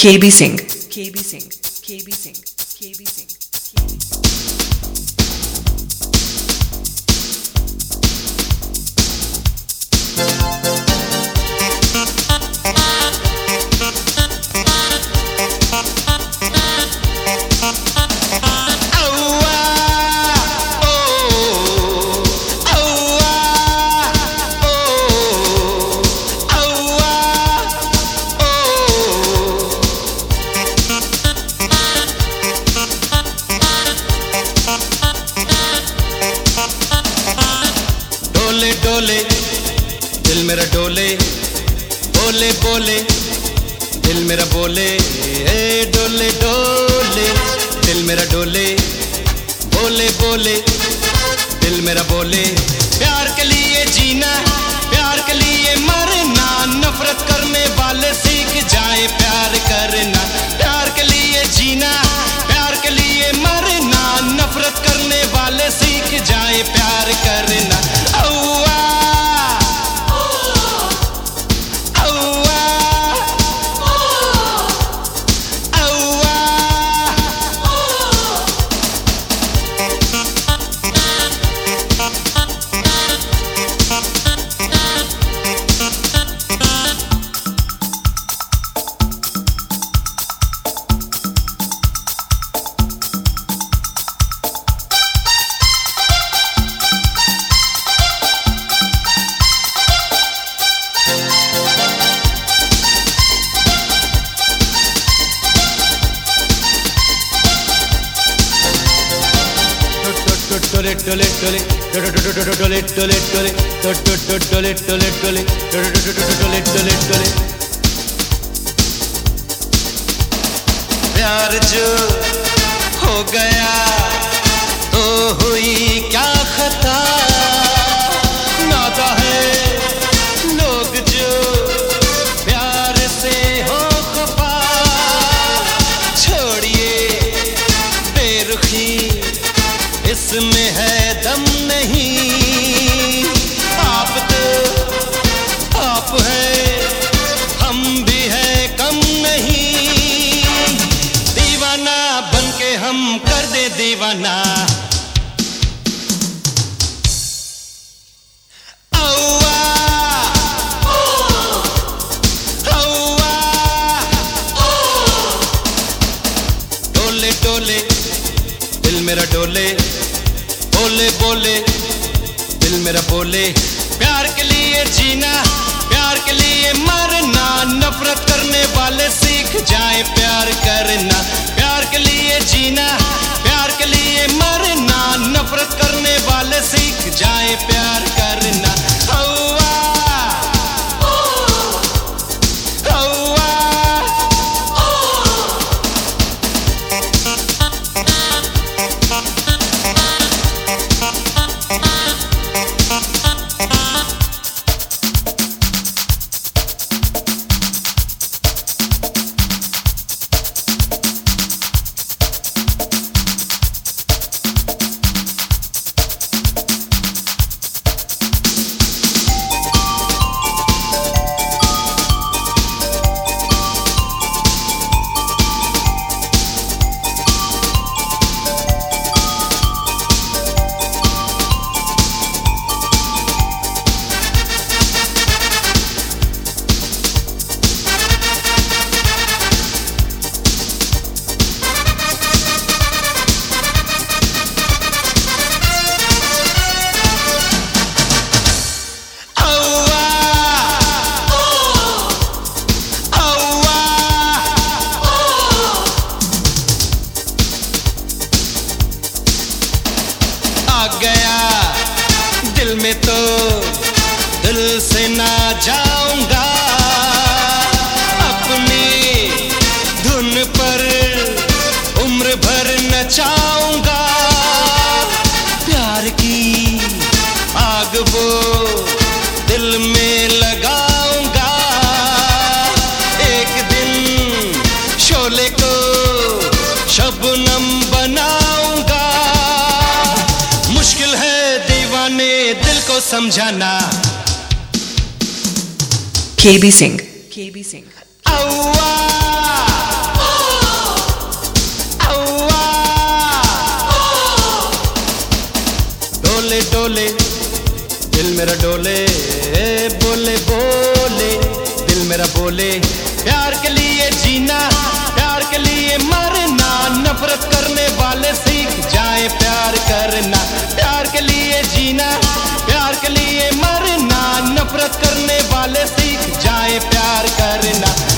KB Singh, KB Singh, KB Singh, KB Singh. डोले डोले दिल मेरा डोले, बोले बोले दिल मेरा बोले, डोले डोले दिल मेरा डोले, बोले बोले दिल मेरा बोले। प्यार के लिए जीना, प्यार के लिए मरना, नफरत करने वाले सीख जाए प्यार करना। प्यार के लिए जीना, प्यार के लिए मरना, नफरत करने वाले सीख जाए प्यार करना। डोले डोले डोले डोले डोले डोले डोले डोले डोले डोले डोले डोले डोले। प्यार जो हो गया तो हुई क्या खता, नाता है लोग जो प्यार से हो खफा। छोड़िए बेरुखी, इसमें है दम नहीं। आप तो आप है, हम भी है कम नहीं। दीवाना बन के हम कर दे दीवाना। डोले डोले दिल मेरा डोले, बोले बोले दिल मेरा बोले। प्यार के लिए जीना, प्यार के लिए मरना, नफरत करने वाले सीख जाए प्यार करना। प्यार के लिए जीना, प्यार के लिए मरना, नफरत करने वाले सीख जाए प्यार करना। गया दिल में तो दिल से ना जाऊंगा, अपनी धुन पर उम्र भर नचाऊंगा। प्यार की आग वो दिल में लगाऊंगा, एक दिन शोले को शबनम बनाऊंगा। मुश्किल है दीवाने दिल को समझाना। KB Singh, KB Singh. औवा डोले दिल मेरा डोले, बोले बोले दिल मेरा बोले। प्यार के लिए जीना, प्यार के लिए मरना, नफरत करने वाले सीख जाए प्यार करना। प्यार के लिए जीना, प्यार के लिए मरना, नफरत करने वाले सीख जाए प्यार करना।